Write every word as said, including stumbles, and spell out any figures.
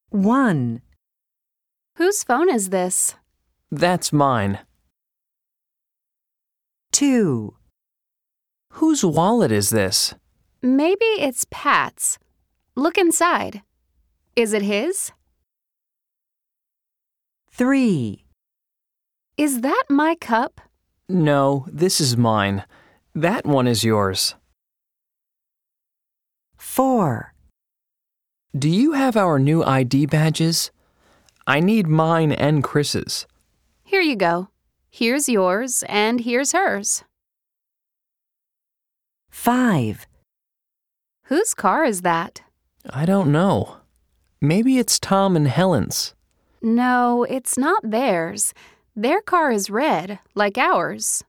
One, Whose phone is this? That's mine. two, Whose wallet is this? Maybe it's Pat's. Look inside. Is it his? three, Is that my cup? No, this is mine. That one is yours. four, Do you have our new I D badges? I need mine and Chris's. Here you go. Here's yours, and here's hers. five, Whose car is that? I don't know. Maybe it's Tom and Helen's. No, it's not theirs. Their car is red, like ours.